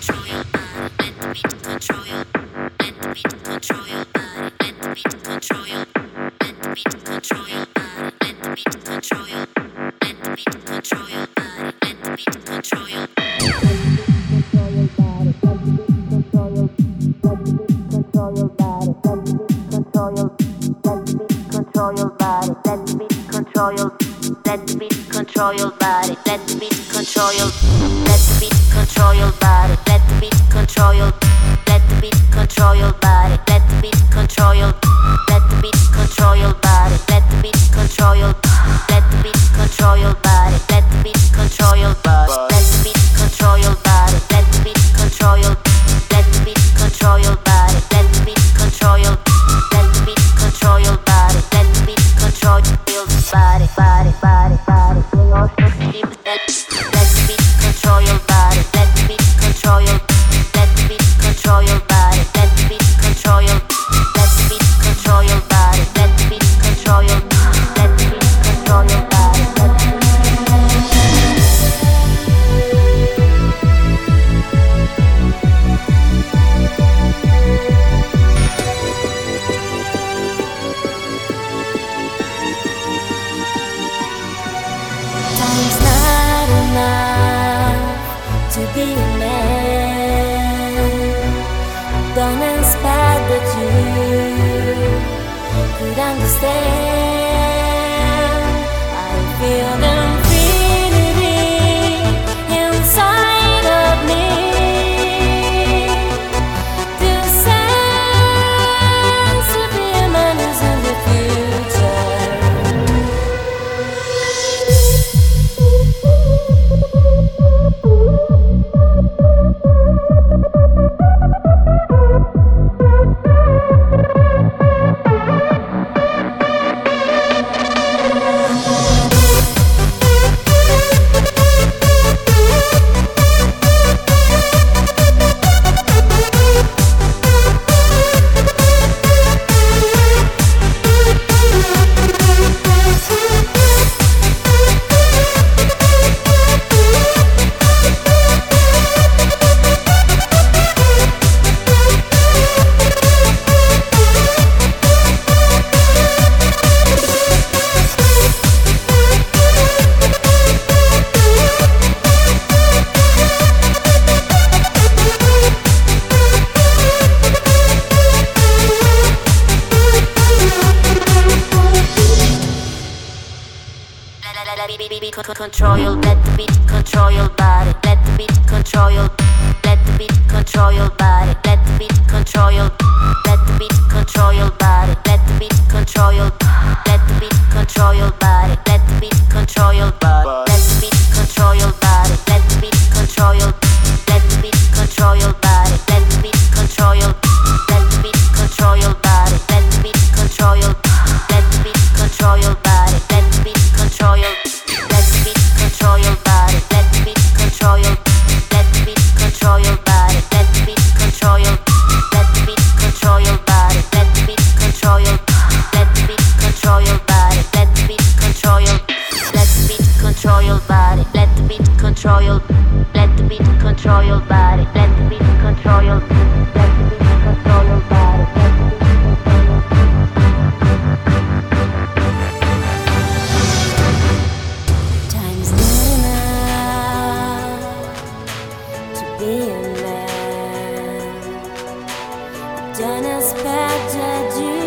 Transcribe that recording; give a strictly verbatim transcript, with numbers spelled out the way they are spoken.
Control your, let the beat control your body. Let the beat control your, let the beat control your body. Let the beat control your, let the beat control your body. Let the beat control your, let the beat control your body. Let the beat control your body. Let the beat control your body. Let the beat control your, let the beat control your body. Let the beat control your, let the beat control your body. Let the beat control your, let the beat control your body. Let the beat control your, let the beat control your body. Let the beat control your, let the beat control your body. Let the beat control your, let the beat control your body. Let the beat control your, let the beat control your body. Let the beat control your, let the beat control your body. Let the beat control your, let the beat control your body. Let the beat control your, let the beat control your body. Time's not enough to be a man. Done as bad as you.